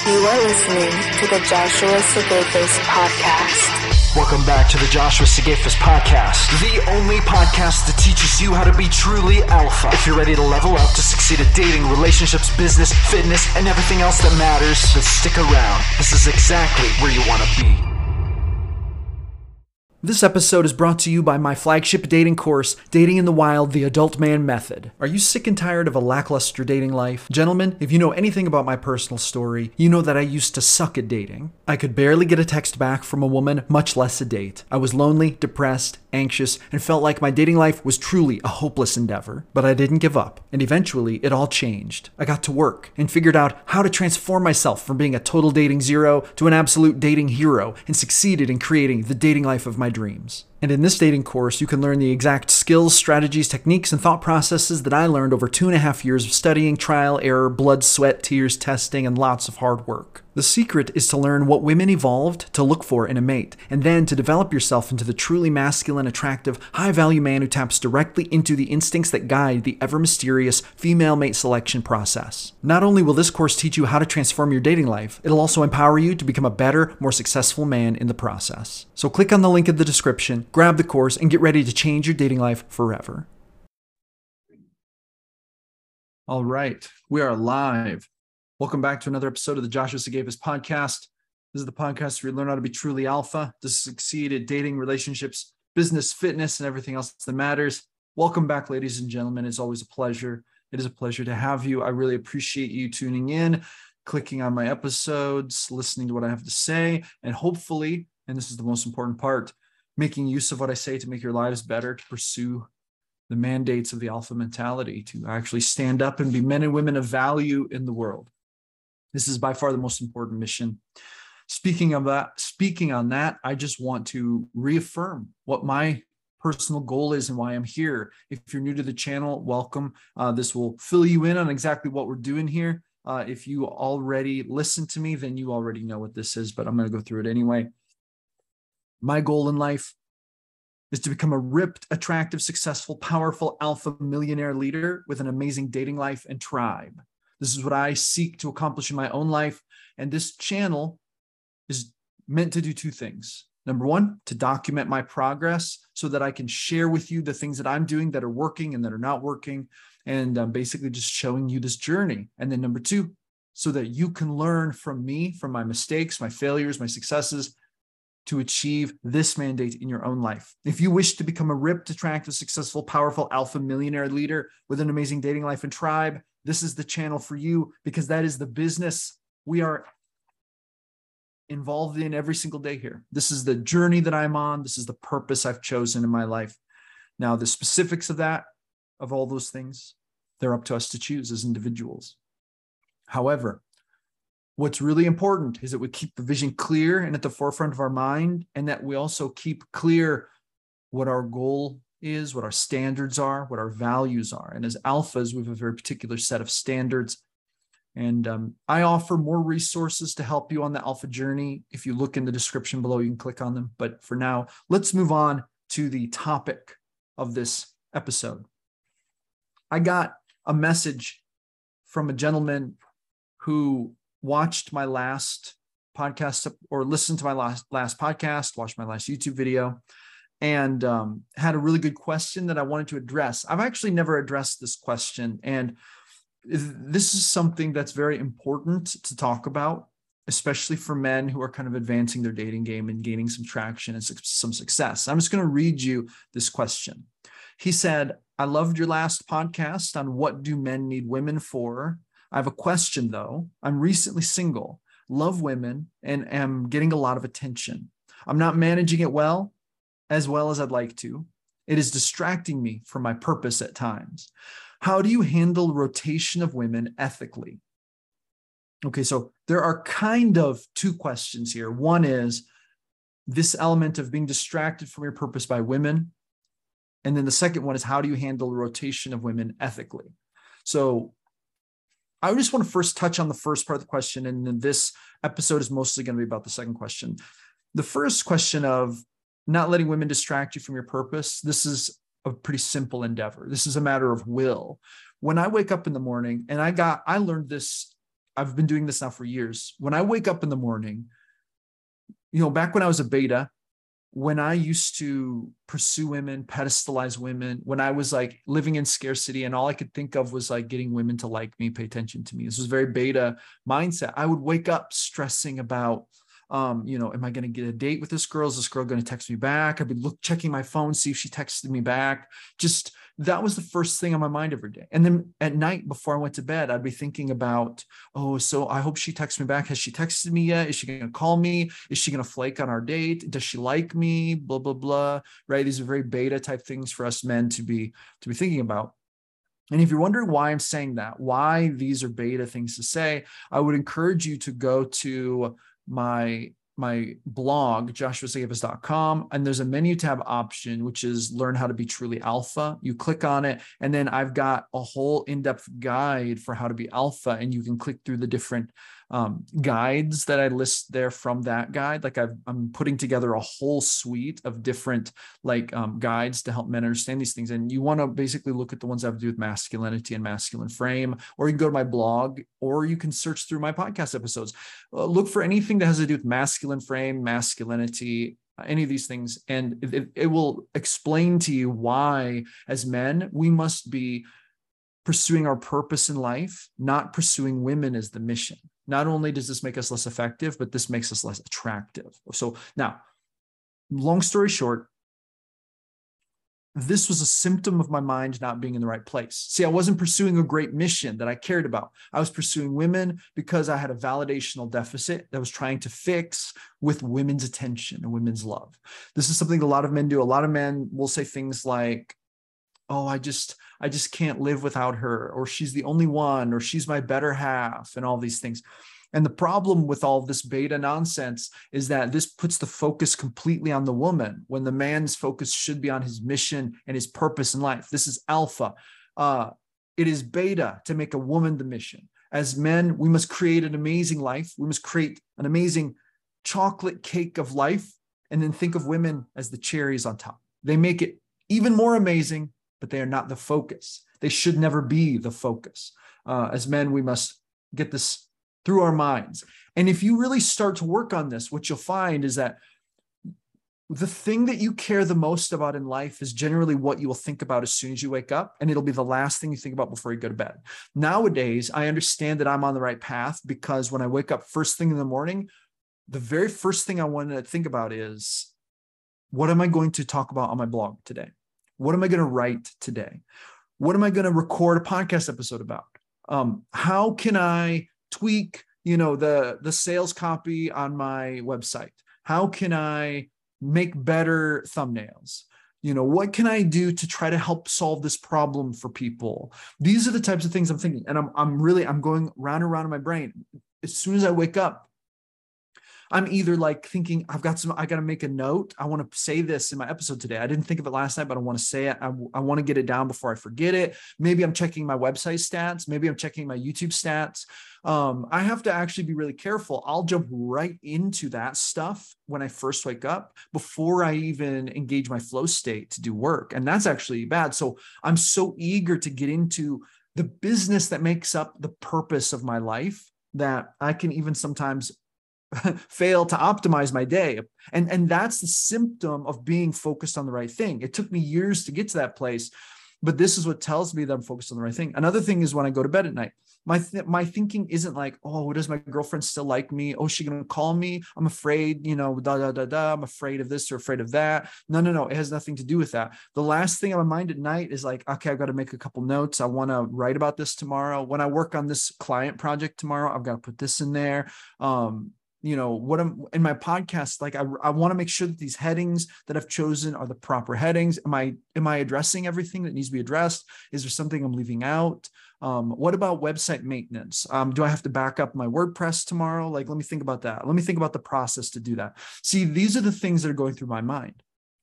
You are listening to the Joshua Sigafus Podcast. Welcome back to the Joshua Sigafus Podcast, the only podcast that teaches you how to be truly alpha. If you're ready to level up to succeed at dating, relationships, business, fitness, and everything else that matters, then stick around. This is exactly where you want to be. This episode is brought to you by my flagship dating course, Dating in the Wild, The Adult Man Method. Are you sick and tired of a lackluster dating life? Gentlemen, if you know anything about my personal story, you know that I used to suck at dating. I could barely get a text back from a woman, much less a date. I was lonely, depressed, anxious, and felt like my dating life was truly a hopeless endeavor. But I didn't give up, and eventually it all changed. I got to work and figured out how to transform myself from being a total dating zero to an absolute dating hero, and succeeded in creating the dating life of my dreams. And in this dating course, you can learn the exact skills, strategies, techniques, and thought processes that I learned over 2.5 years of studying, trial, error, blood, sweat, tears, testing, and lots of hard work. The secret is to learn what women evolved to look for in a mate, and then to develop yourself into the truly masculine, attractive, high-value man who taps directly into the instincts that guide the ever-mysterious female mate selection process. Not only will this course teach you how to transform your dating life, it'll also empower you to become a better, more successful man in the process. So click on the link in the description, grab the course, and get ready to change your dating life forever. All right, we are live. Welcome back to another episode of the Joshua Sigafus Podcast. This is the podcast where you learn how to be truly alpha, to succeed at dating, relationships, business, fitness, and everything else that matters. Welcome back, ladies and gentlemen. It's always a pleasure. It is a pleasure to have you. I really appreciate you tuning in, clicking on my episodes, listening to what I have to say, and hopefully, and this is the most important part, making use of what I say to make your lives better, to pursue the mandates of the alpha mentality, to actually stand up and be men and women of value in the world. This is by far the most important mission. Speaking on that, I just want to reaffirm what my personal goal is and why I'm here. If you're new to the channel, welcome. This will fill you in on exactly what we're doing here. If you already listened to me, then you already know what this is, but I'm going to go through it anyway. My goal in life is to become a ripped, attractive, successful, powerful alpha millionaire leader with an amazing dating life and tribe. This is what I seek to accomplish in my own life. And this channel is meant to do two things. Number one, to document my progress so that I can share with you the things that I'm doing that are working and that are not working. And I'm basically just showing you this journey. And then number two, so that you can learn from me, from my mistakes, my failures, my successes, to achieve this mandate in your own life. If you wish to become a ripped, attractive, successful, powerful alpha millionaire leader with an amazing dating life and tribe, this is the channel for you, because that is the business we are involved in every single day here. This is the journey that I'm on. This is the purpose I've chosen in my life. Now, the specifics of that, of all those things, they're up to us to choose as individuals. However, what's really important is that we keep the vision clear and at the forefront of our mind, and that we also keep clear what our goal is, what our standards are, what our values are. And as alphas, we have a very particular set of standards. And I offer more resources to help you on the alpha journey. If you look in the description below, you can click on them. But for now, let's move on to the topic of this episode. I got a message from a gentleman who watched my last podcast or listened to my last podcast, watched my last YouTube video, and had a really good question that I wanted to address. I've actually never addressed this question, and this is something that's very important to talk about, especially for men who are kind of advancing their dating game and gaining some traction and some success. I'm just going to read you this question. He said, "I loved your last podcast on what do men need women for. I have a question though. I'm recently single, love women, and am getting a lot of attention. I'm not managing it well as I'd like to. It is distracting me from my purpose at times. How do you handle rotation of women ethically?" Okay, so there are kind of two questions here. One is this element of being distracted from your purpose by women. And then the second one is, how do you handle rotation of women ethically? So I just want to first touch on the first part of the question, and then this episode is mostly going to be about the second question. The first question of not letting women distract you from your purpose, this is a pretty simple endeavor. This is a matter of will. When I wake up in the morning, and I learned this I've been doing this now for years. When I wake up in the morning, back when I was a beta, when I used to pursue women, pedestalize women, when I was like living in scarcity and all I could think of was like getting women to like me, pay attention to me. This was very beta mindset. I would wake up stressing about, am I going to get a date with this girl? Is this girl going to text me back? I'd be checking my phone, see if she texted me back. Just that was the first thing on my mind every day. And then at night before I went to bed, I'd be thinking about, so I hope she texts me back. Has she texted me yet? Is she going to call me? Is she going to flake on our date? Does she like me? Blah, blah, blah. Right. These are very beta type things for us men to be thinking about. And if you're wondering why I'm saying that, why these are beta things to say, I would encourage you to go to my blog, joshuasagafis.com, and there's a menu tab option, which is learn how to be truly alpha. You click on it, and then I've got a whole in-depth guide for how to be alpha, and you can click through the different guides that I list there from that guide. Like I'm putting together a whole suite of different guides to help men understand these things. And you want to basically look at the ones that have to do with masculinity and masculine frame, or you can go to my blog, or you can search through my podcast episodes. Look for anything that has to do with masculine frame, masculinity, any of these things. And it will explain to you why, as men, we must be pursuing our purpose in life, not pursuing women as the mission. Not only does this make us less effective, but this makes us less attractive. So now, long story short, this was a symptom of my mind not being in the right place. See, I wasn't pursuing a great mission that I cared about. I was pursuing women because I had a validational deficit that I was trying to fix with women's attention and women's love. This is something a lot of men do. A lot of men will say things like, I just can't live without her, or she's the only one, or she's my better half, and all these things. And the problem with all this beta nonsense is that this puts the focus completely on the woman when the man's focus should be on his mission and his purpose in life. This is alpha. It is beta to make a woman the mission. As men, we must create an amazing life. We must create an amazing chocolate cake of life, and then think of women as the cherries on top. They make it even more amazing, but they are not the focus. They should never be the focus. As men, we must get this through our minds. And if you really start to work on this, what you'll find is that the thing that you care the most about in life is generally what you will think about as soon as you wake up, and it'll be the last thing you think about before you go to bed. Nowadays, I understand that I'm on the right path because when I wake up first thing in the morning, the very first thing I want to think about is, what am I going to talk about on my blog today? What am I going to write today? What am I going to record a podcast episode about? How can I tweak, the sales copy on my website? How can I make better thumbnails? What can I do to try to help solve this problem for people? These are the types of things I'm thinking. And I'm going round and round in my brain. As soon as I wake up, I'm either thinking, I got to make a note. I want to say this in my episode today. I didn't think of it last night, but I want to say it. I want to get it down before I forget it. Maybe I'm checking my website stats. Maybe I'm checking my YouTube stats. I have to actually be really careful. I'll jump right into that stuff when I first wake up before I even engage my flow state to do work. And that's actually bad. So I'm so eager to get into the business that makes up the purpose of my life that I can even sometimes fail to optimize my day. And that's the symptom of being focused on the right thing. It took me years to get to that place, but this is what tells me that I'm focused on the right thing. Another thing is when I go to bed at night, my thinking isn't like, does my girlfriend still like me? Is she going to call me? I'm afraid, I'm afraid of this or afraid of that. No. It has nothing to do with that. The last thing on my mind at night is like, okay, I've got to make a couple notes. I want to write about this tomorrow. When I work on this client project tomorrow, I've got to put this in there. What I'm in my podcast, I want to make sure that these headings that I've chosen are the proper headings. Am I addressing everything that needs to be addressed? Is there something I'm leaving out? What about website maintenance? Do I have to back up my WordPress tomorrow? Let me think about that. Let me think about the process to do that. See, these are the things that are going through my mind.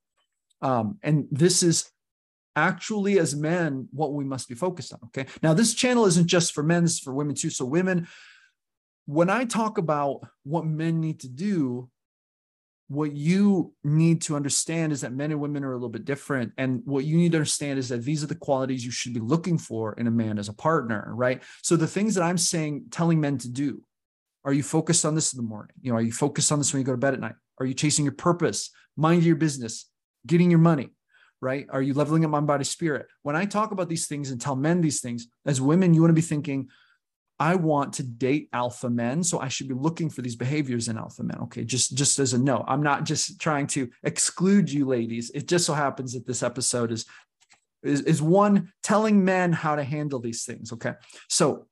And this is actually, as men, what we must be focused on. Okay. Now, this channel isn't just for men, it's for women too. So women, when I talk about what men need to do, what you need to understand is that men and women are a little bit different. And what you need to understand is that these are the qualities you should be looking for in a man as a partner, right? So the things that I'm telling men to do, are you focused on this in the morning? Are you focused on this when you go to bed at night? Are you chasing your purpose, minding your business, getting your money, right? Are you leveling up mind, body, spirit? When I talk about these things and tell men these things, as women, you want to be thinking, I want to date alpha men, so I should be looking for these behaviors in alpha men. Okay, just as a note, I'm not just trying to exclude you ladies. It just so happens that this episode is one telling men how to handle these things. Okay, so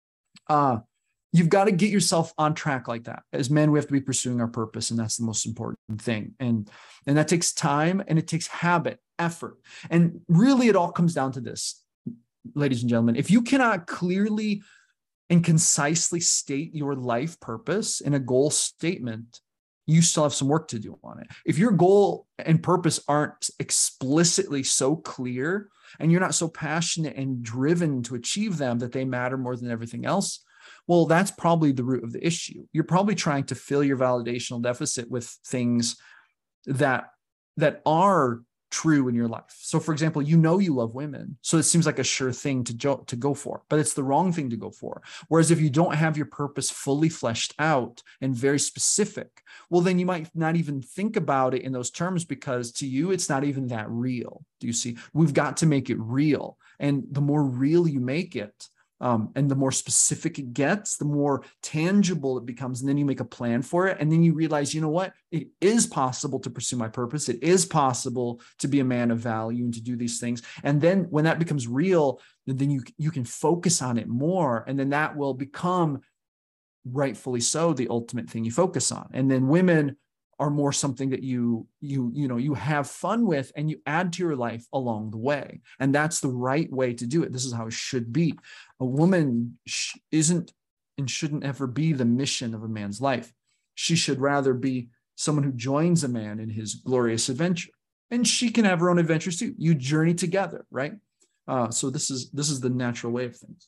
you've got to get yourself on track like that. As men, we have to be pursuing our purpose, and that's the most important thing. And that takes time, and it takes habit, effort, and really, it all comes down to this, ladies and gentlemen. If you cannot clearly and concisely state your life purpose in a goal statement, you still have some work to do on it. If your goal and purpose aren't explicitly so clear, and you're not so passionate and driven to achieve them that they matter more than everything else, well, that's probably the root of the issue. You're probably trying to fill your validational deficit with things that are true in your life. So for example, you love women, so it seems like a sure thing to go for, but it's the wrong thing to go for. Whereas if you don't have your purpose fully fleshed out and very specific, well, then you might not even think about it in those terms, because to you, it's not even that real. Do you see? We've got to make it real. And the more real you make it, and the more specific it gets, the more tangible it becomes. And then you make a plan for it. And then you realize, you know what? It is possible to pursue my purpose. It is possible to be a man of value and to do these things. And then when that becomes real, then you can focus on it more. And then that will become, rightfully so, the ultimate thing you focus on. And then women are more something that you have fun with, and you add to your life along the way. And that's the right way to do it. This is how it should be. A woman isn't and shouldn't ever be the mission of a man's life. She should rather be someone who joins a man in his glorious adventure. And she can have her own adventures too. You journey together, right? So this is the natural way of things.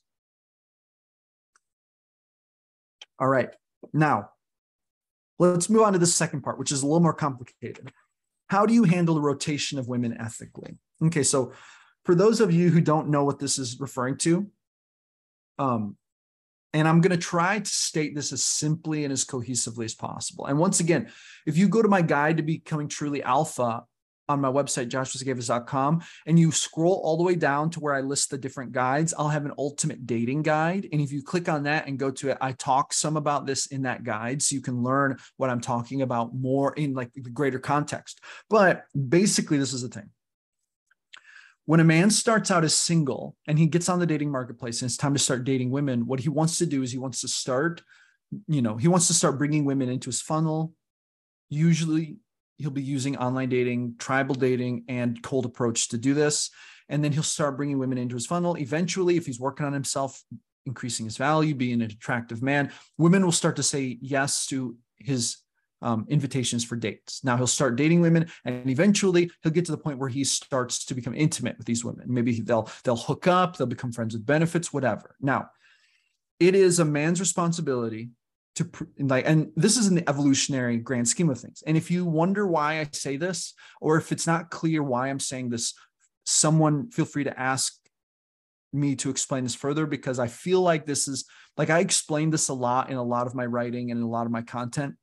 All right. Now, let's move on to the second part, which is a little more complicated. How do you handle the rotation of women ethically? Okay, so for those of you who don't know what this is referring to, and I'm going to try to state this as simply and as cohesively as possible. And once again, if you go to my guide to becoming truly alpha on my website, joshuasigafus.com, and you scroll all the way down to where I list the different guides, I'll have an ultimate dating guide. And if you click on that and go to it, I talk some about this in that guide, so you can learn what I'm talking about more in like the greater context. But basically, this is the thing. When a man starts out as single and he gets on the dating marketplace and it's time to start dating women, what he wants to do is he wants to start bringing women into his funnel. Usually, he'll be using online dating, tribal dating, and cold approach to do this. And then he'll start bringing women into his funnel. Eventually, if he's working on himself, increasing his value, being an attractive man, women will start to say yes to his invitations for dates. Now he'll start dating women, and eventually he'll get to the point where he starts to become intimate with these women. Maybe they'll hook up, they'll become friends with benefits, whatever. Now, it is a man's responsibility and this is in the evolutionary grand scheme of things. And if you wonder why I say this, or if it's not clear why I'm saying this, someone feel free to ask me to explain this further, because I feel like this is, like, I explained this a lot in a lot of my writing and in a lot of my content.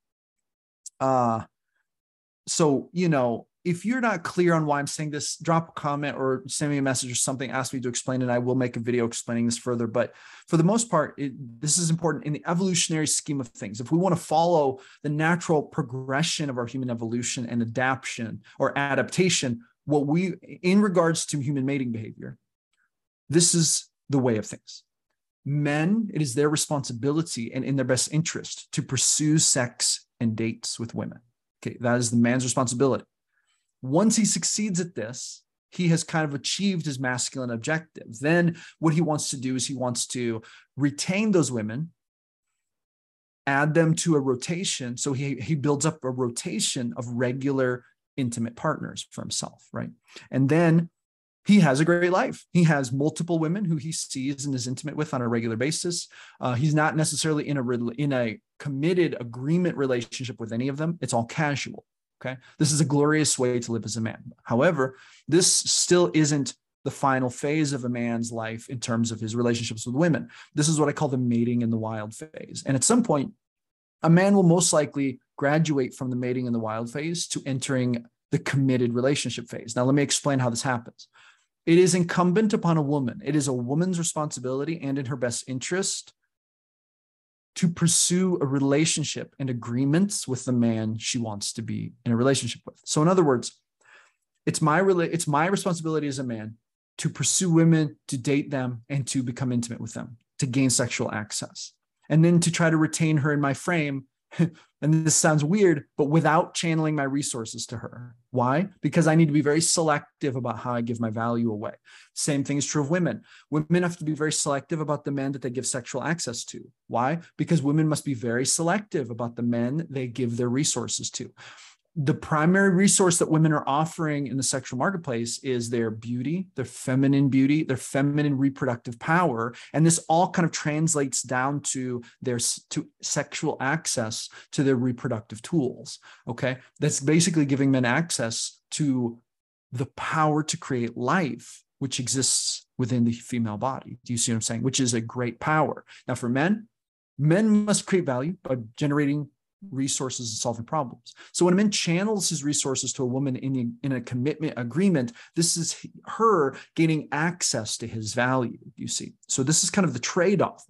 So, if you're not clear on why I'm saying this, drop a comment or send me a message or something, ask me to explain it. I will make a video explaining this further. But for the most part, this is important in the evolutionary scheme of things. If we want to follow the natural progression of our human evolution and adaptation, in regards to human mating behavior, this is the way of things. Men, it is their responsibility and in their best interest to pursue sex and dates with women. Okay, that is the man's responsibility. Once he succeeds at this, he has kind of achieved his masculine objective. Then what he wants to do is he wants to retain those women, add them to a rotation. So he builds up a rotation of regular intimate partners for himself, right? And then he has a great life. He has multiple women who he sees and is intimate with on a regular basis. He's not necessarily in a committed agreement relationship with any of them. It's all casual. Okay. This is a glorious way to live as a man. However, this still isn't the final phase of a man's life in terms of his relationships with women. This is what I call the mating in the wild phase. And at some point, a man will most likely graduate from the mating in the wild phase to entering the committed relationship phase. Now, let me explain how this happens. It is incumbent upon a woman. It is a woman's responsibility and in her best interest to pursue a relationship and agreements with the man she wants to be in a relationship with. So in other words, it's my responsibility as a man to pursue women, to date them, and to become intimate with them, to gain sexual access, and then to try to retain her in my frame. And this sounds weird, but without channeling my resources to her. Why? Because I need to be very selective about how I give my value away. Same thing is true of women. Women have to be very selective about the men that they give sexual access to. Why? Because women must be very selective about the men they give their resources to. The primary resource that women are offering in the sexual marketplace is their beauty, their feminine reproductive power. And this all kind of translates down to their sexual access to their reproductive tools. Okay. That's basically giving men access to the power to create life, which exists within the female body. Do you see what I'm saying? Which is a great power. Now for men must create value by generating resources and solving problems. So when a man channels his resources to a woman in a commitment agreement, this is her gaining access to his value, you see. So this is kind of the trade-off.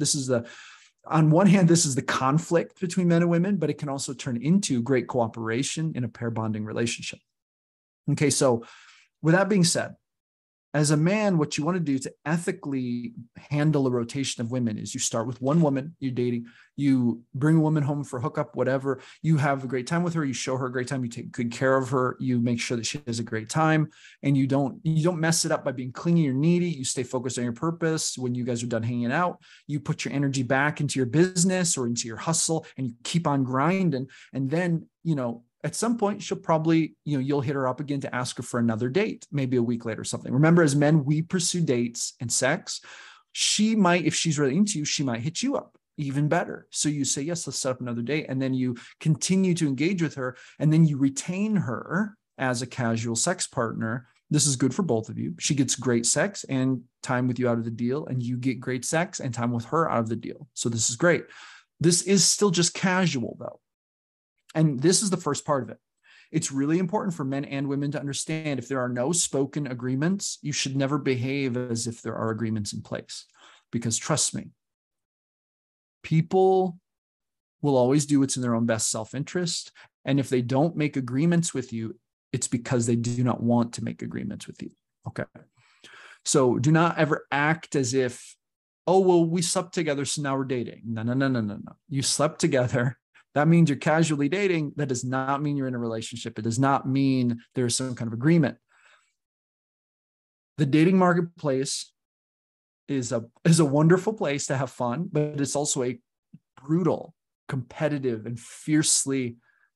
On one hand, this is the conflict between men and women, but it can also turn into great cooperation in a pair bonding relationship. Okay, so with that being said, as a man, what you want to do to ethically handle a rotation of women is you start with one woman you're dating, you bring a woman home for hookup, whatever, you have a great time with her, you show her a great time, you take good care of her, you make sure that she has a great time, and you don't mess it up by being clingy or needy. You stay focused on your purpose. When you guys are done hanging out, you put your energy back into your business or into your hustle, and you keep on grinding. And then, at some point, she'll probably, you'll hit her up again to ask her for another date, maybe a week later or something. Remember, as men, we pursue dates and sex. She might, if she's really into you, she might hit you up even better. So you say, yes, let's set up another date. And then you continue to engage with her. And then you retain her as a casual sex partner. This is good for both of you. She gets great sex and time with you out of the deal. And you get great sex and time with her out of the deal. So this is great. This is still just casual, though. And this is the first part of it. It's really important for men and women to understand if there are no spoken agreements, you should never behave as if there are agreements in place. Because trust me, people will always do what's in their own best self-interest. And if they don't make agreements with you, it's because they do not want to make agreements with you. Okay. So do not ever act as if, oh, well, we slept together, so now we're dating. No. You slept together. That means you're casually dating. That does not mean you're in a relationship. It does not mean there's some kind of agreement. The dating marketplace is a wonderful place to have fun, but it's also a brutal, competitive, and fiercely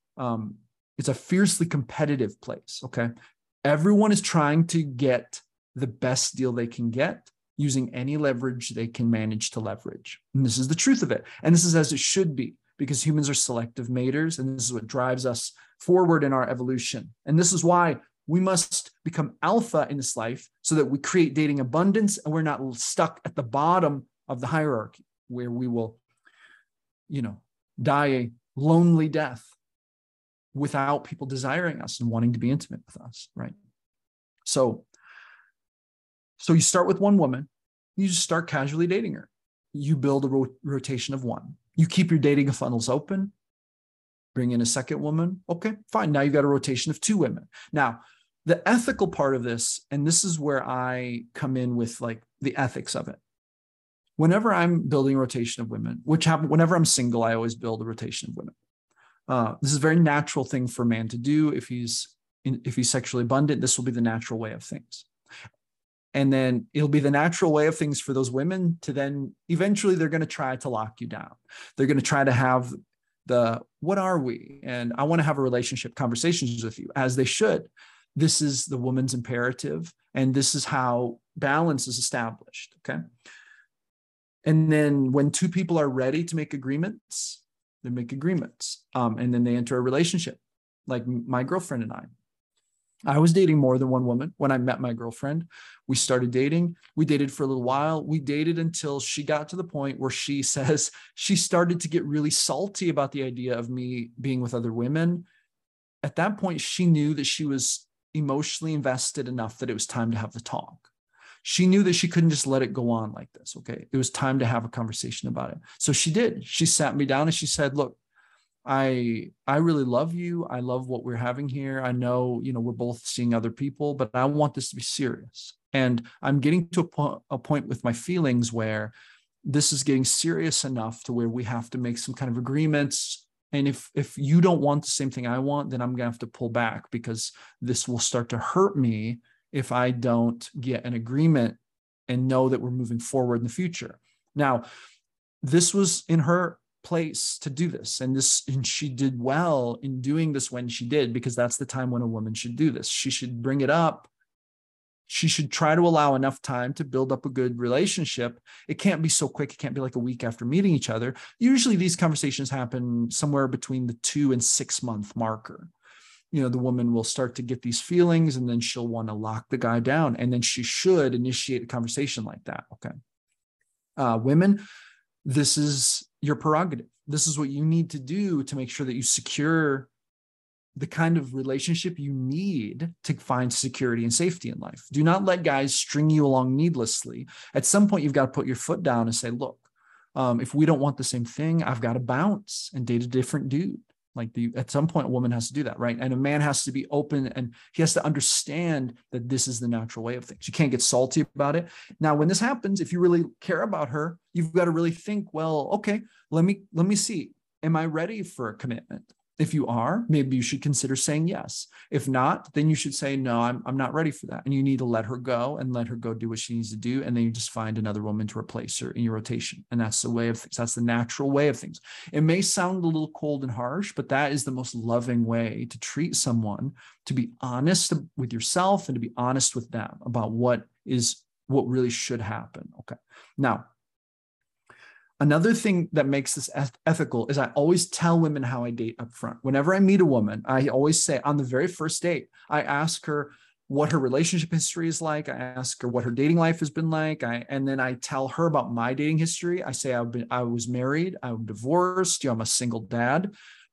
competitive place. Okay. Everyone is trying to get the best deal they can get using any leverage they can manage to leverage. And this is the truth of it. And this is as it should be, because humans are selective maters, and this is what drives us forward in our evolution. And this is why we must become alpha in this life so that we create dating abundance and we're not stuck at the bottom of the hierarchy where we will, die a lonely death without people desiring us and wanting to be intimate with us, right? So you start with one woman, you just start casually dating her. You build a rotation of one. You keep your dating funnels open, bring in a second woman. Okay, fine. Now you've got a rotation of two women. Now, the ethical part of this, and this is where I come in with like the ethics of it. Whenever I'm building a rotation of women, whenever I'm single, I always build a rotation of women. This is a very natural thing for a man to do. If he's sexually abundant, this will be the natural way of things. And then it'll be the natural way of things for those women to then eventually they're going to try to lock you down. They're going to try to have what are we? And I want to have a relationship conversations with you, as they should. This is the woman's imperative. And this is how balance is established. Okay. And then when two people are ready to make agreements, they make agreements. And then they enter a relationship. Like my girlfriend and I was dating more than one woman. When I met my girlfriend, we started dating. We dated for a little while. We dated until she got to the point where she says she started to get really salty about the idea of me being with other women. At that point, she knew that she was emotionally invested enough that it was time to have the talk. She knew that she couldn't just let it go on like this. Okay. It was time to have a conversation about it. So she did. She sat me down and she said, look, I really love you. I love what we're having here. I know, we're both seeing other people, but I want this to be serious. And I'm getting to a point with my feelings where this is getting serious enough to where we have to make some kind of agreements. And if you don't want the same thing I want, then I'm going to have to pull back, because this will start to hurt me if I don't get an agreement and know that we're moving forward in the future. Now, this was in her place to do this, and she did well in doing this when she did, because that's the time when a woman should do this. She should bring it up. She should try to allow enough time to build up a good relationship. It can't be so quick. It can't be like a week after meeting each other. Usually these conversations happen somewhere between the 2 and 6 month marker. The woman will start to get these feelings, and then she'll want to lock the guy down, and then she should initiate a conversation like that. Okay. Women, this is your prerogative. This is what you need to do to make sure that you secure the kind of relationship you need to find security and safety in life. Do not let guys string you along needlessly. At some point, you've got to put your foot down and say, look, if we don't want the same thing, I've got to bounce and date a different dude. At some point, a woman has to do that, right? And a man has to be open, and he has to understand that this is the natural way of things. You can't get salty about it. Now, when this happens, if you really care about her, you've got to really think, well, okay, let me see. Am I ready for a commitment? If you are, maybe you should consider saying yes. If not, then you should say, no, I'm not ready for that. And you need to let her go do what she needs to do. And then you just find another woman to replace her in your rotation. And that's the way of things. That's the natural way of things. It may sound a little cold and harsh, but that is the most loving way to treat someone, to be honest with yourself and to be honest with them about what really should happen. Okay. Now, another thing that makes this ethical is I always tell women how I date up front. Whenever I meet a woman, I always say on the very first date, I ask her what her relationship history is like. I ask her what her dating life has been like. And then I tell her about my dating history. I say I was married, I'm divorced, I'm a single dad,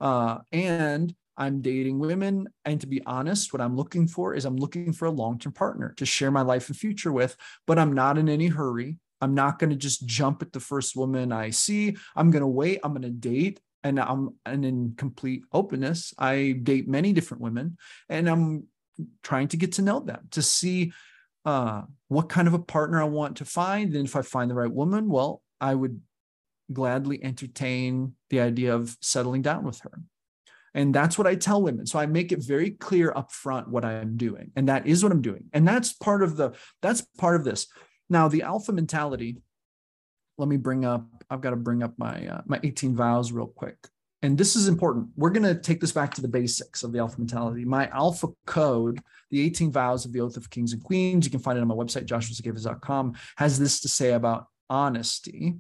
and I'm dating women. And to be honest, what I'm looking for is I'm looking for a long-term partner to share my life and future with, but I'm not in any hurry. I'm not going to just jump at the first woman I see. I'm going to wait. I'm going to date. And in complete openness, I date many different women, and I'm trying to get to know them, to see what kind of a partner I want to find. And if I find the right woman, well, I would gladly entertain the idea of settling down with her. And that's what I tell women. So I make it very clear up front what I'm doing. And that is what I'm doing. And that's part of this. Now, the alpha mentality, I've got to bring up my 18 vows real quick. And this is important. We're going to take this back to the basics of the alpha mentality. My alpha code, the 18 vows of the Oath of Kings and Queens, you can find it on my website, joshuasegevas.com, has this to say about honesty.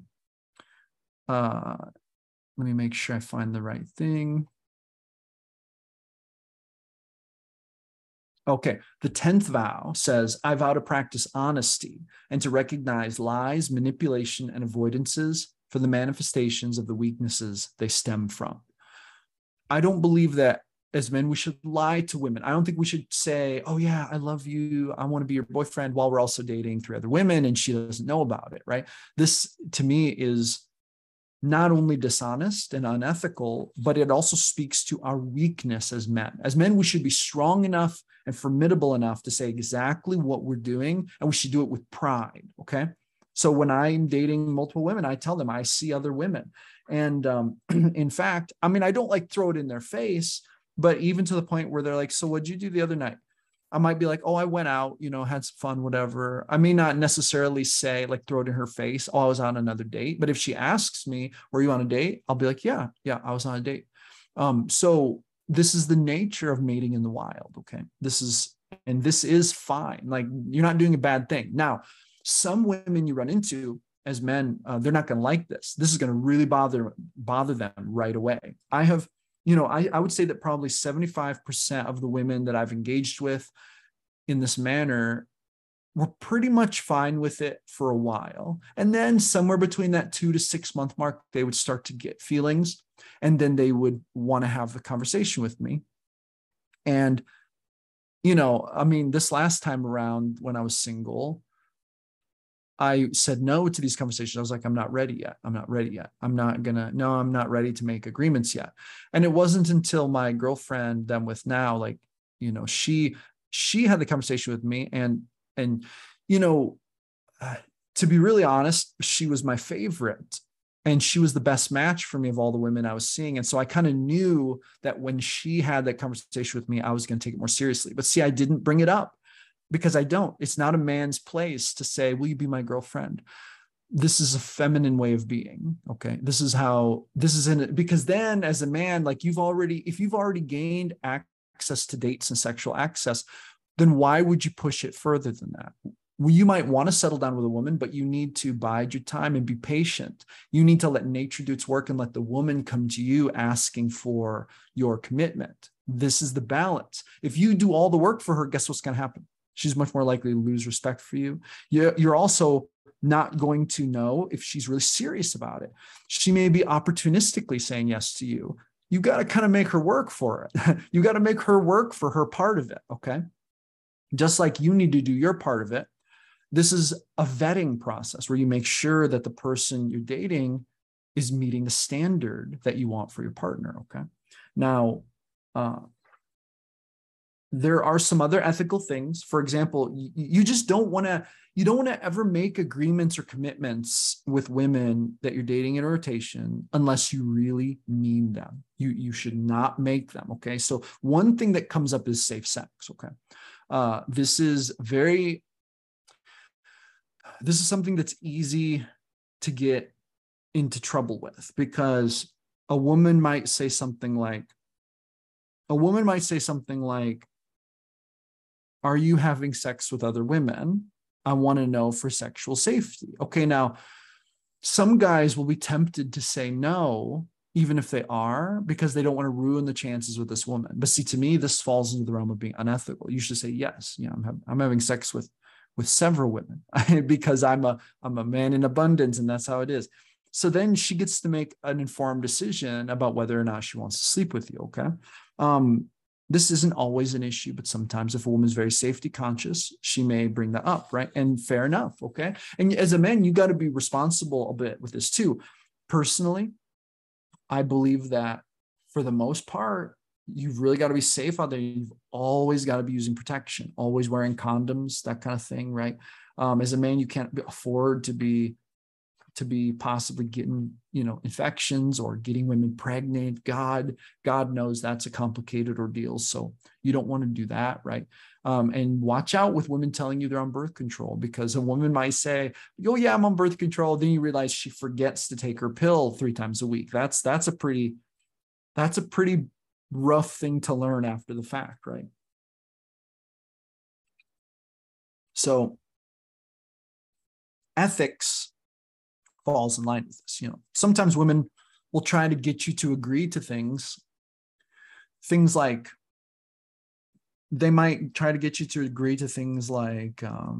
Let me make sure I find the right thing. Okay, the 10th vow says, I vow to practice honesty and to recognize lies, manipulation, and avoidances for the manifestations of the weaknesses they stem from. I don't believe that as men, we should lie to women. I don't think we should say, oh yeah, I love you, I want to be your boyfriend, while we're also dating 3 other women and she doesn't know about it, right? This, to me, is not only dishonest and unethical, but it also speaks to our weakness as men. As men, we should be strong enough and formidable enough to say exactly what we're doing, and we should do it with pride, okay? So when I'm dating multiple women, I tell them I see other women. And in fact, I don't like throw it in their face, but even to the point where they're like, so what'd you do the other night? I might be like, oh, I went out, had some fun, whatever. I may not necessarily say, like, throw it in her face, oh, I was on another date. But if she asks me, were you on a date? I'll be like, yeah, I was on a date. So this is the nature of mating in the wild, okay? This is fine. Like, you're not doing a bad thing. Now, some women you run into as men, they're not going to like this. This is going to really bother them right away. I have I would say that probably 75% of the women that I've engaged with in this manner were pretty much fine with it for a while. And then somewhere between that 2 to 6 month mark, they would start to get feelings, and then they would want to have the conversation with me. And, this last time around when I was single, I said no to these conversations. I was like, I'm not ready yet. I'm not ready to make agreements yet. And it wasn't until my girlfriend that I'm with now, she had the conversation with me, and to be really honest, she was my favorite, and she was the best match for me of all the women I was seeing. And so I kind of knew that when she had that conversation with me, I was going to take it more seriously. But see, I didn't bring it up, because it's not a man's place to say, will you be my girlfriend? This is a feminine way of being. Okay. Because then as a man, if you've already gained access to dates and sexual access, then why would you push it further than that? Well, you might want to settle down with a woman, but you need to bide your time and be patient. You need to let nature do its work and let the woman come to you asking for your commitment. This is the balance. If you do all the work for her, guess what's going to happen? She's much more likely to lose respect for you. You're also not going to know if she's really serious about it. She may be opportunistically saying yes to you. You got to kind of make her work for it. You got to make her work for her part of it. Okay. Just like you need to do your part of it. This is a vetting process where you make sure that the person you're dating is meeting the standard that you want for your partner. Okay. Now, there are some other ethical things. For example, you don't want to ever make agreements or commitments with women that you're dating in a rotation unless you really mean them. You should not make them. Okay. So one thing that comes up is safe sex. Okay. This is something that's easy to get into trouble with, because a woman might say something like, are you having sex with other women? I want to know for sexual safety. Okay, now, some guys will be tempted to say no, even if they are, because they don't want to ruin the chances with this woman. But see, to me, this falls into the realm of being unethical. You should say, yes, I'm having sex with several women because I'm a man in abundance, and that's how it is. So then she gets to make an informed decision about whether or not she wants to sleep with you. Okay. This isn't always an issue, but sometimes if a woman's very safety conscious, she may bring that up, right? And fair enough, okay? And as a man, you got to be responsible a bit with this too. Personally, I believe that for the most part, you've really got to be safe out there. You've always got to be using protection, always wearing condoms, that kind of thing, right? As a man, you can't afford to be possibly getting, infections or getting women pregnant. God knows that's a complicated ordeal. So you don't want to do that, right? And watch out with women telling you they're on birth control, because a woman might say, oh yeah, I'm on birth control. Then you realize she forgets to take her pill 3 times a week. That's a pretty rough thing to learn after the fact, right? So ethics falls in line with this. Sometimes women will try to get you to agree to things like, they might try to get you to agree to things like,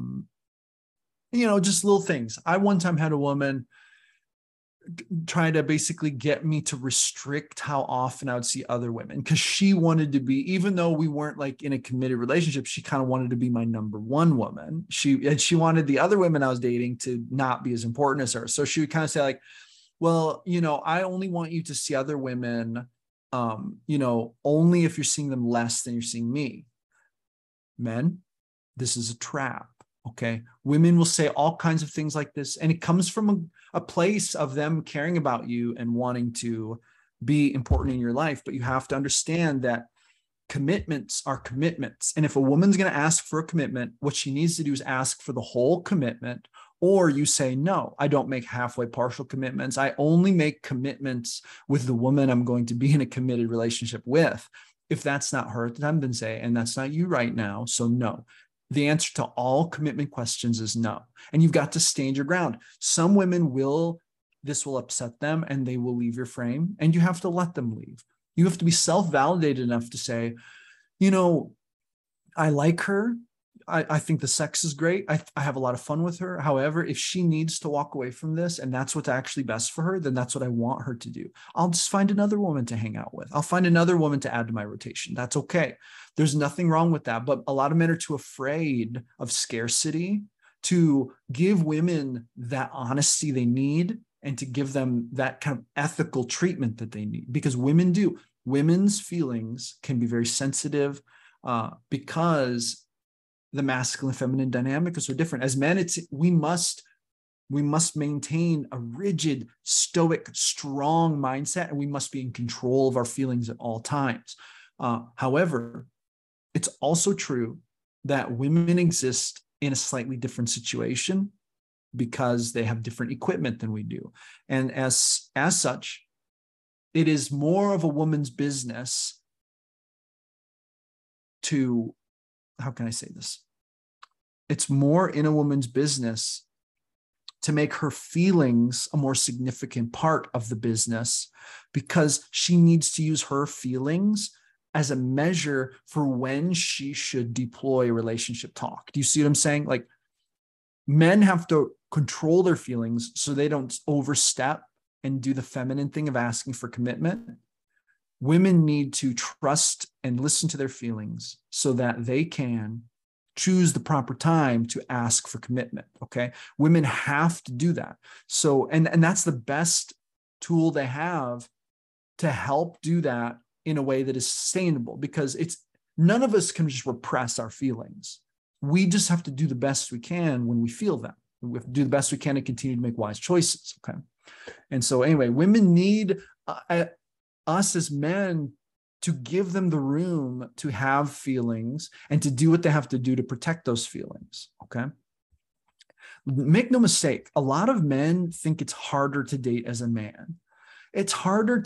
just little things. I one time had a woman try to basically get me to restrict how often I would see other women, because she wanted to be, even though we weren't like in a committed relationship, she kind of wanted to be my number one woman. She wanted the other women I was dating to not be as important as her. So she would kind of say like, well, I only want you to see other women, only if you're seeing them less than you're seeing me. Men, this is a trap. Okay. Women will say all kinds of things like this, and it comes from a place of them caring about you and wanting to be important in your life. But you have to understand that commitments are commitments. And if a woman's going to ask for a commitment, what she needs to do is ask for the whole commitment, or you say, no, I don't make halfway partial commitments. I only make commitments with the woman I'm going to be in a committed relationship with. If that's not her at the time, then say, and that's not you right now. So no. The answer to all commitment questions is no. And you've got to stand your ground. Some women this will upset them and they will leave your frame, and you have to let them leave. You have to be self-validated enough to say, I like her. I think the sex is great. I have a lot of fun with her. However, if she needs to walk away from this and that's what's actually best for her, then that's what I want her to do. I'll just find another woman to hang out with. I'll find another woman to add to my rotation. That's okay. There's nothing wrong with that. But a lot of men are too afraid of scarcity to give women that honesty they need and to give them that kind of ethical treatment that they need, because women do. Women's feelings can be very sensitive because the masculine and feminine dynamic is so different. As men, we must maintain a rigid, stoic, strong mindset, and we must be in control of our feelings at all times. However, it's also true that women exist in a slightly different situation because they have different equipment than we do. And as such, it is more of a woman's business to, how can I say this? It's more in a woman's business to make her feelings a more significant part of the business, because she needs to use her feelings as a measure for when she should deploy relationship talk. Do you see what I'm saying? Like, men have to control their feelings so they don't overstep and do the feminine thing of asking for commitment. Women need to trust and listen to their feelings so that they can choose the proper time to ask for commitment. Okay. Women have to do that. So, and that's the best tool they have to help do that in a way that is sustainable, because none of us can just repress our feelings. We just have to do the best we can when we feel them. We have to do the best we can and continue to make wise choices. Okay. And so anyway, women need us as men to give them the room to have feelings and to do what they have to do to protect those feelings. Okay. Make no mistake, a lot of men think it's harder to date as a man. It's harder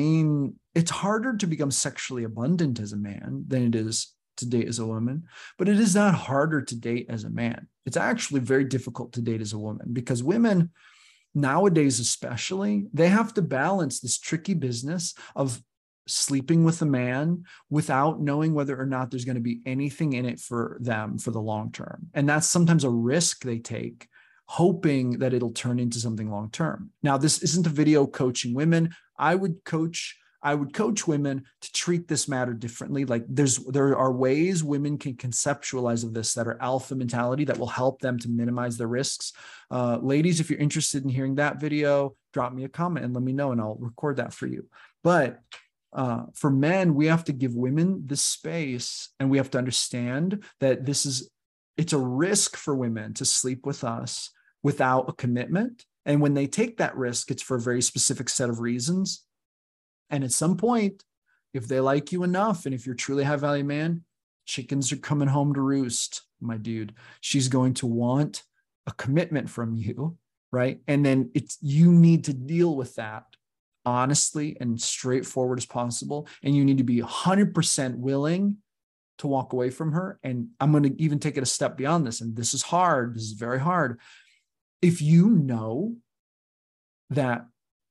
to become sexually abundant as a man than it is to date as a woman, but it is not harder to date as a man. It's actually very difficult to date as a woman, because women nowadays, especially, they have to balance this tricky business of sleeping with a man without knowing whether or not there's going to be anything in it for them for the long term. And that's sometimes a risk they take, hoping that it'll turn into something long term. Now, this isn't a video coaching women. I would coach women to treat this matter differently. Like, there are ways women can conceptualize of this that are alpha mentality that will help them to minimize the risks. Ladies, if you're interested in hearing that video, drop me a comment and let me know, and I'll record that for you. But for men, we have to give women this space, and we have to understand that it's a risk for women to sleep with us without a commitment. And when they take that risk, it's for a very specific set of reasons. And at some point, if they like you enough, and if you're truly a high value man, chickens are coming home to roost, my dude. She's going to want a commitment from you, right? And then you need to deal with that honestly and straightforward as possible. And you need to be 100% willing to walk away from her. And I'm going to even take it a step beyond this. And this is hard. This is very hard. If you know that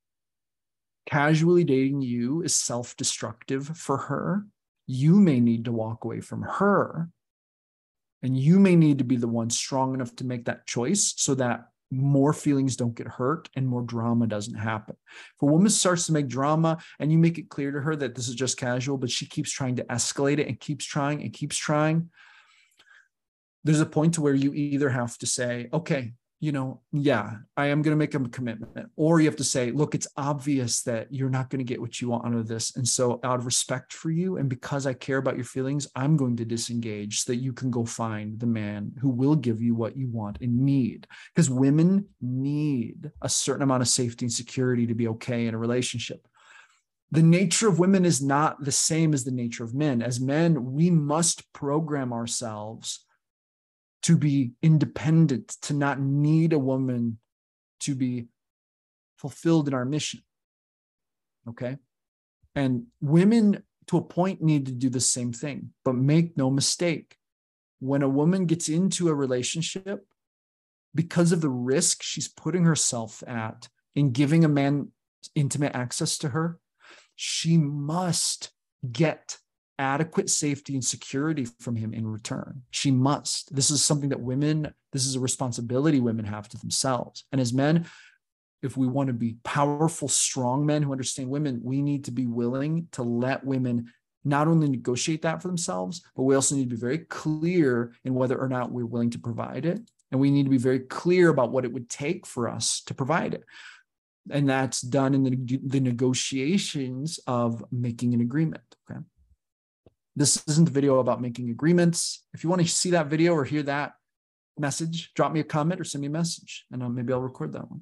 casually dating you is self-destructive for her, you may need to walk away from her. And you may need to be the one strong enough to make that choice so that more feelings don't get hurt and more drama doesn't happen. If a woman starts to make drama and you make it clear to her that this is just casual, but she keeps trying to escalate it and keeps trying, there's a point to where you either have to say, okay, yeah, I am going to make a commitment. Or you have to say, look, it's obvious that you're not going to get what you want out of this. And so out of respect for you, and because I care about your feelings, I'm going to disengage so that you can go find the man who will give you what you want and need. Because women need a certain amount of safety and security to be okay in a relationship. The nature of women is not the same as the nature of men. As men, we must program ourselves to be independent, to not need a woman to be fulfilled in our mission. Okay? And women, to a point, need to do the same thing. But make no mistake, when a woman gets into a relationship, because of the risk she's putting herself at in giving a man intimate access to her, she must get adequate safety and security from him in return. She must. This is something that this is a responsibility women have to themselves. And as men, if we want to be powerful, strong men who understand women, we need to be willing to let women not only negotiate that for themselves, but we also need to be very clear in whether or not we're willing to provide it. And we need to be very clear about what it would take for us to provide it. And that's done in the negotiations of making an agreement. Okay. This isn't the video about making agreements. If you want to see that video or hear that message, drop me a comment or send me a message, and maybe I'll record that one.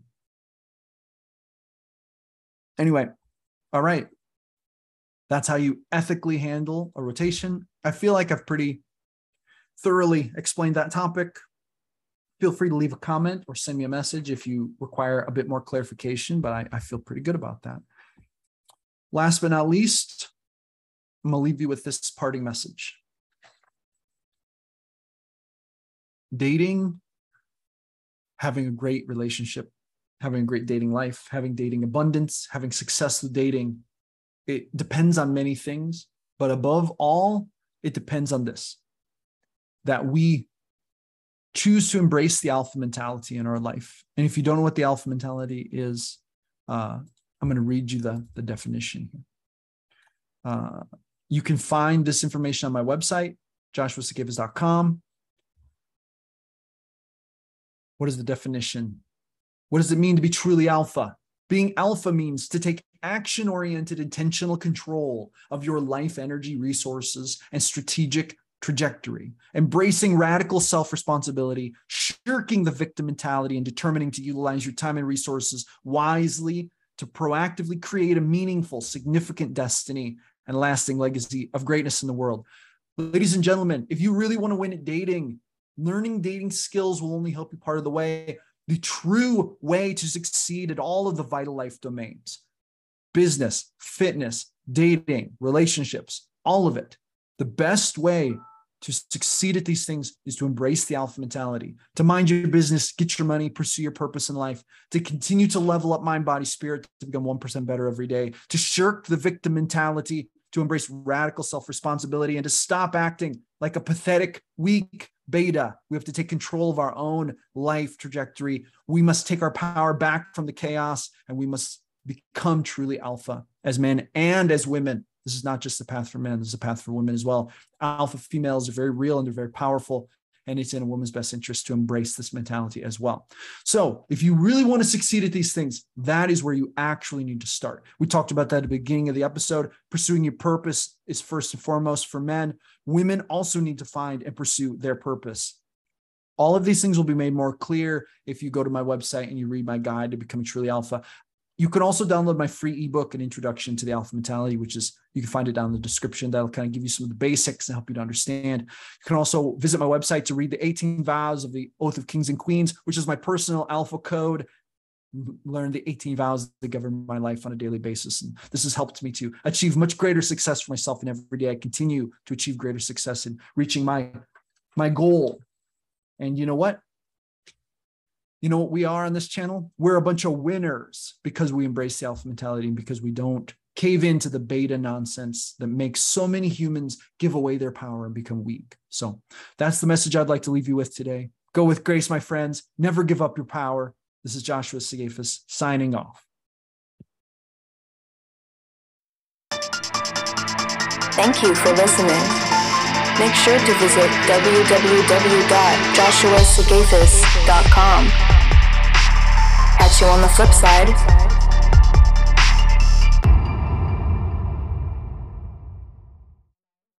Anyway, all right. That's how you ethically handle a rotation. I feel like I've pretty thoroughly explained that topic. Feel free to leave a comment or send me a message if you require a bit more clarification, but I feel pretty good about that. Last but not least, I'm going to leave you with this parting message. Dating, having a great relationship, having a great dating life, having dating abundance, having success with dating, it depends on many things, but above all, it depends on this, that we choose to embrace the alpha mentality in our life. And if you don't know what the alpha mentality is, I'm going to read you the definition here. You can find this information on my website, joshuasigefus.com. What is the definition? What does it mean to be truly alpha? Being alpha means to take action-oriented, intentional control of your life, energy, resources, and strategic trajectory, embracing radical self-responsibility, shirking the victim mentality, and determining to utilize your time and resources wisely to proactively create a meaningful, significant destiny and lasting legacy of greatness in the world. Ladies and gentlemen, if you really want to win at dating, learning dating skills will only help you part of the way. The true way to succeed at all of the vital life domains, business, fitness, dating, relationships, all of it. The best way to succeed at these things is to embrace the alpha mentality, to mind your business, get your money, pursue your purpose in life, to continue to level up mind, body, spirit, to become 1% better every day, to shirk the victim mentality, to embrace radical self-responsibility, and to stop acting like a pathetic, weak beta. We have to take control of our own life trajectory. We must take our power back from the chaos, and we must become truly alpha as men and as women. This is not just a path for men, this is a path for women as well. Alpha females are very real and they're very powerful, and it's in a woman's best interest to embrace this mentality as well. So if you really want to succeed at these things, that is where you actually need to start. We talked about that at the beginning of the episode. Pursuing your purpose is first and foremost for men. Women also need to find and pursue their purpose. All of these things will be made more clear if you go to my website and you read my guide to becoming truly alpha. You can also download my free ebook, An Introduction to the Alpha Mentality, which is, you can find it down in the description. That'll kind of give you some of the basics and help you to understand. You can also visit my website to read the 18 vows of the Oath of Kings and Queens, which is my personal alpha code. Learn the 18 vows that govern my life on a daily basis. And this has helped me to achieve much greater success for myself. And every day I continue to achieve greater success in reaching my goal. And you know what? You know what we are on this channel? We're a bunch of winners because we embrace the alpha mentality and because we don't cave into the beta nonsense that makes so many humans give away their power and become weak. So that's the message I'd like to leave you with today. Go with grace, my friends. Never give up your power. This is Joshua Sigefus signing off. Thank you for listening. Make sure to visit www.joshuasigefus.com. Catch you on the flip side.